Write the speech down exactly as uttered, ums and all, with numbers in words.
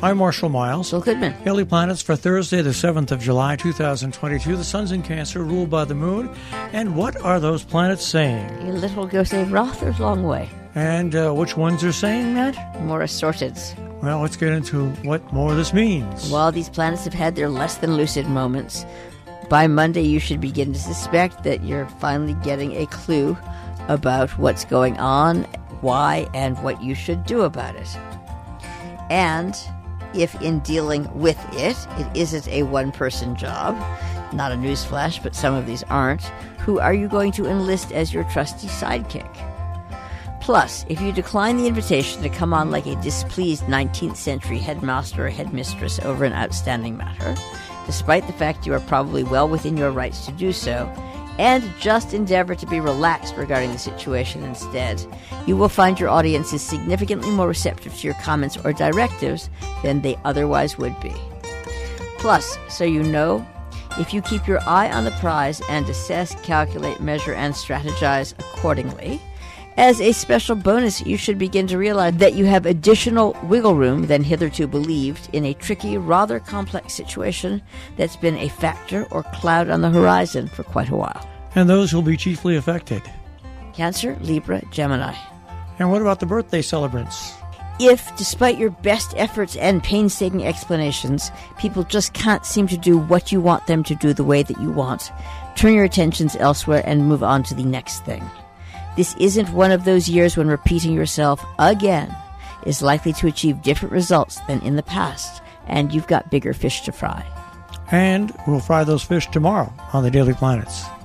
I'm Marshall Miles. Bill Goodman. Daily Planets for Thursday, the seventh of July, two thousand twenty-two. The sun's in Cancer, ruled by the moon. And what are those planets saying? A little goes a rather long way. And uh, which ones are saying that? More assorted. Well, let's get into what more this means. While these planets have had their less than lucid moments, by Monday you should begin to suspect that you're finally getting a clue about what's going on, why, and what you should do about it. And if in dealing with it, it isn't a one-person job, not a newsflash, but some of these aren't, who are you going to enlist as your trusty sidekick? Plus, if you decline the invitation to come on like a displeased nineteenth century headmaster or headmistress over an outstanding matter, despite the fact you are probably well within your rights to do so, and just endeavor to be relaxed regarding the situation instead, you will find your audience is significantly more receptive to your comments or directives than they otherwise would be. Plus, so you know, if you keep your eye on the prize and assess, calculate, measure, and strategize accordingly, as a special bonus, you should begin to realize that you have additional wiggle room than hitherto believed in a tricky, rather complex situation that's been a factor or cloud on the horizon for quite a while. And those will be chiefly affected. Cancer, Libra, Gemini. And what about the birthday celebrants? If, despite your best efforts and painstaking explanations, people just can't seem to do what you want them to do the way that you want, turn your attentions elsewhere and move on to the next thing. This isn't one of those years when repeating yourself again is likely to achieve different results than in the past, and you've got bigger fish to fry. And we'll fry those fish tomorrow on the Daily Planets.